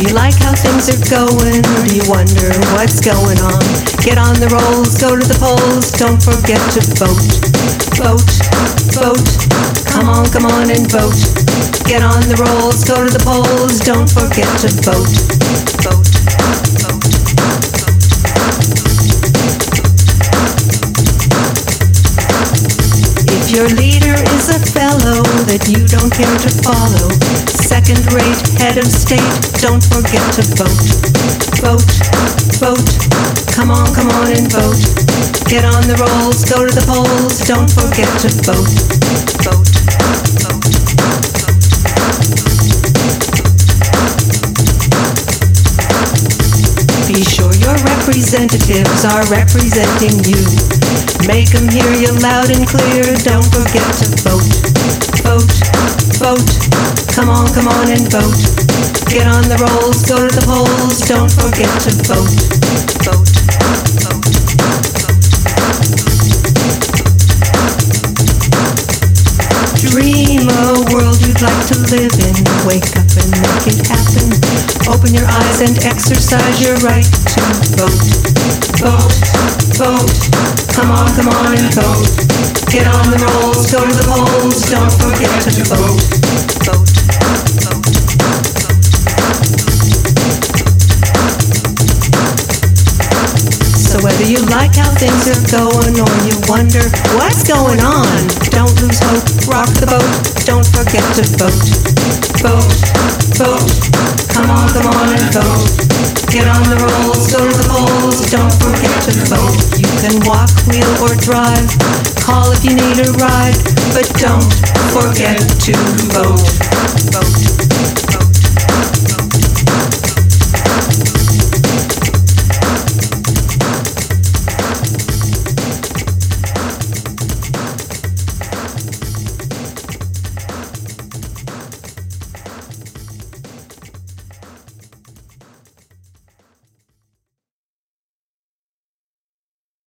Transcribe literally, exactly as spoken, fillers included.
you like how things are going, or do you wonder what's going on? Get on the rolls, go to the polls, don't forget to vote. Vote, vote, come on, come on and vote. Get on the rolls, go to the polls, don't forget to vote. Vote, vote, vote. If your leader is a fellow that you don't care to follow, second-rate head of state, don't forget to vote. Vote, vote, come on, come on and vote. Get on the rolls, go to the polls, don't forget to vote. Vote, vote, vote. Be sure your representatives are representing you. Make them hear you loud and clear, don't forget to vote. Vote, vote, come on, come on and vote. Get on the rolls, go to the polls, don't forget to vote. Vote, vote, vote. Dream a world you'd like to live in, wake up and make it happen. Open your eyes and exercise your right to vote. Vote, vote, come on, come on and vote. Get on the rolls, go to the polls, don't forget to vote. Vote, vote, vote. So whether you like how things are going or you wonder what's going on, don't lose hope, rock the boat, don't forget to vote. Vote, vote, come on, come on and vote. Get on the rolls, go to the polls, don't forget to vote. You can walk, wheel or drive, call if you need a ride, but don't forget to vote. Vote.